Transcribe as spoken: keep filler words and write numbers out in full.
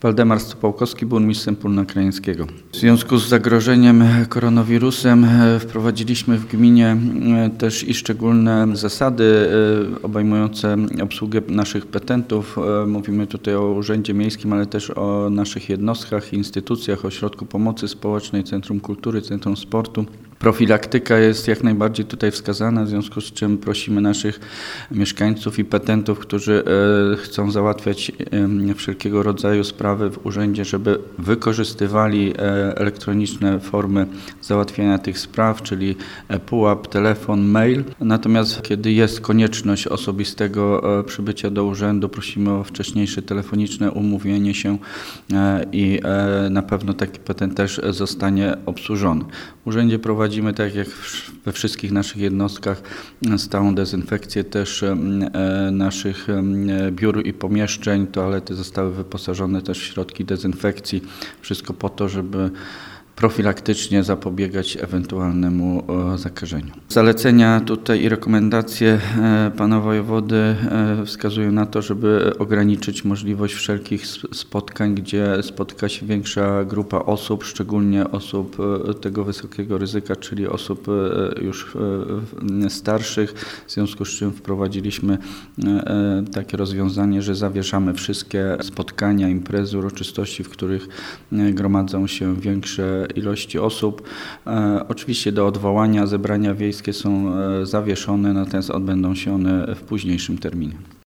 Waldemar Stopałkowski, burmistrz Sępólna Krajeńskiego. W związku z zagrożeniem koronawirusem wprowadziliśmy w gminie też i szczególne zasady obejmujące obsługę naszych petentów. Mówimy tutaj o Urzędzie Miejskim, ale też o naszych jednostkach, instytucjach, Ośrodku Pomocy Społecznej, Centrum Kultury, Centrum Sportu. Profilaktyka jest jak najbardziej tutaj wskazana, w związku z czym prosimy naszych mieszkańców i petentów, którzy chcą załatwiać wszelkiego rodzaju sprawy w urzędzie, żeby wykorzystywali elektroniczne formy załatwiania tych spraw, czyli pułap, telefon, mail. Natomiast kiedy jest konieczność osobistego przybycia do urzędu, prosimy o wcześniejsze telefoniczne umówienie się i na pewno taki petent też zostanie obsłużony. W urzędzie prowadzimy, tak jak we wszystkich naszych jednostkach, stałą dezynfekcję też naszych biur i pomieszczeń. Toalety zostały wyposażone też w środki dezynfekcji. Wszystko po to, żeby profilaktycznie zapobiegać ewentualnemu zakażeniu. Zalecenia tutaj i rekomendacje pana wojewody wskazują na to, żeby ograniczyć możliwość wszelkich spotkań, gdzie spotyka się większa grupa osób, szczególnie osób tego wysokiego ryzyka, czyli osób już starszych, w związku z czym wprowadziliśmy takie rozwiązanie, że zawieszamy wszystkie spotkania, imprezy, uroczystości, w których gromadzą się większe ilości osób. E, oczywiście do odwołania zebrania wiejskie są e, zawieszone, natomiast odbędą się one w późniejszym terminie.